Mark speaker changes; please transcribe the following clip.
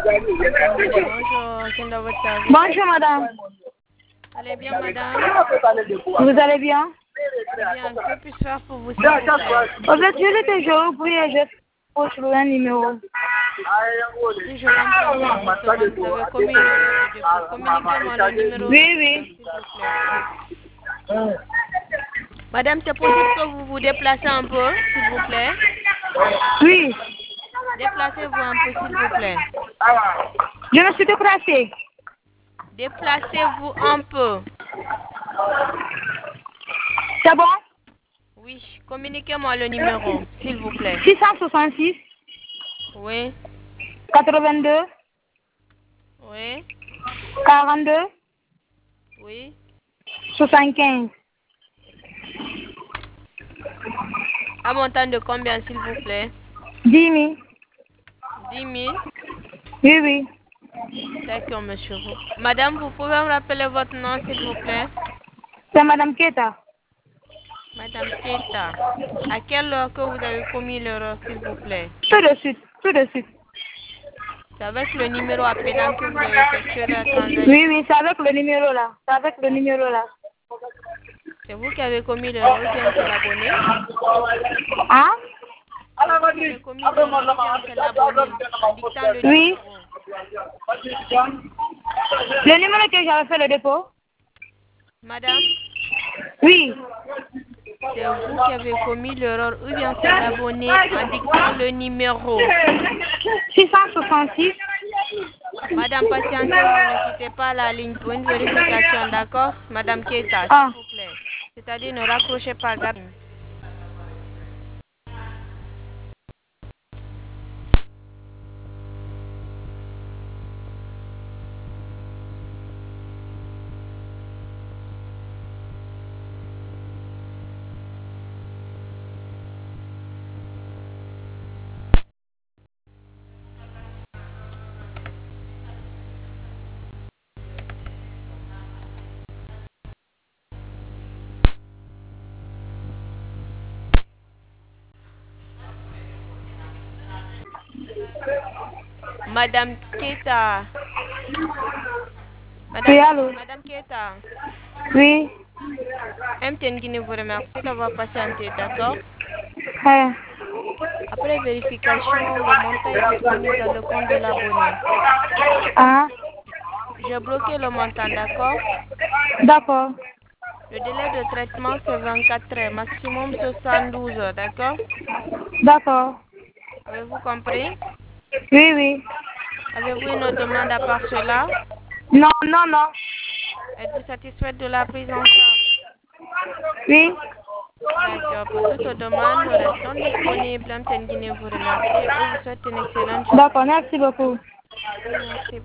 Speaker 1: Attendez, bonjour, c'est dans votre service.
Speaker 2: Bonjour madame.
Speaker 1: Allez bien, madame?
Speaker 2: Vous allez bien?
Speaker 1: Bien, que puis-je faire pour vous, s'il vous plaît?
Speaker 2: En fait, je l'étais, je ouvris et je pose sur un numéro.
Speaker 1: Si je comprends bien, justement, vous avez commis une erreur de dépôt. Communiquez-moi le numéro.
Speaker 2: Oui, oui.
Speaker 1: S'il vous plaît. Madame, c'est possible que vous vous déplacez un peu, s'il vous plaît?
Speaker 2: Oui.
Speaker 1: Déplacez-vous un peu, s'il vous plaît.
Speaker 2: Je me suis déplacée.
Speaker 1: Déplacez-vous un peu.
Speaker 2: C'est bon?
Speaker 1: Oui, communiquez-moi le numéro, s'il vous plaît.
Speaker 2: 666
Speaker 1: Oui,
Speaker 2: 82
Speaker 1: oui,
Speaker 2: 42
Speaker 1: oui.
Speaker 2: 75.
Speaker 1: À montant de combien, s'il vous plaît?
Speaker 2: 10 000.
Speaker 1: 10 000.
Speaker 2: Oui, oui.
Speaker 1: D'accord, monsieur. Madame, vous pouvez me rappeler votre nom, s'il vous plaît?
Speaker 2: C'est madame Keta.
Speaker 1: Madame Keita. À quelle heure que vous avez commis l'erreur, s'il vous plaît?
Speaker 2: Tout de suite, tout de suite.
Speaker 1: C'est avec le numéro appelant que vous avez effectué la
Speaker 2: Oui,
Speaker 1: transaction.
Speaker 2: oui, c'est avec le numéro là. C'est avec le numéro là.
Speaker 1: C'est vous qui avez commis l'erreur ou bien c'est l'abonné?
Speaker 2: Hein?
Speaker 1: C'est vous qui avez commis l'erreur ou bien c'est l'abonné en dictant le
Speaker 2: Oui.
Speaker 1: numéro?
Speaker 2: Le numéro que j'avais fait le dépôt?
Speaker 1: Madame,
Speaker 2: Oui.
Speaker 1: c'est vous qui avez commis l'erreur ou bien c'est l'abonné en dictant le numéro?
Speaker 2: 666.
Speaker 1: Madame, patientez-vous, ne quittez pas la ligne pour une vérification, d'accord? Madame Keita, s'il
Speaker 2: Ah.
Speaker 1: vous plaît. C'est-à-dire ne raccrochez pas, gardez. Madame Keita.
Speaker 2: Oui, allô?
Speaker 1: Madame Keita.
Speaker 2: Oui.
Speaker 1: MTN Guinée vous remercie d'avoir patienté, d'accord?
Speaker 2: Ouais.
Speaker 1: Après vérification, le montant est disponible dans le compte de l'abonné.
Speaker 2: Ah.
Speaker 1: J'ai bloqué le montant, d'accord?
Speaker 2: D'accord.
Speaker 1: Le délai de traitement, c'est 24 heures, maximum 72 heures, d'accord?
Speaker 2: D'accord.
Speaker 1: Avez-vous compris?
Speaker 2: Oui, oui.
Speaker 1: Avez-vous une autre demande à part cela?
Speaker 2: Non, non, non.
Speaker 1: Êtes-vous satisfaite de la prise en charge?
Speaker 2: Oui.
Speaker 1: D'accord. Pour toute demande, nous restons disponibles. MTN Guinée vous remercie et vous souhaite une excellente journée.
Speaker 2: D'accord, merci beaucoup.
Speaker 1: Merci.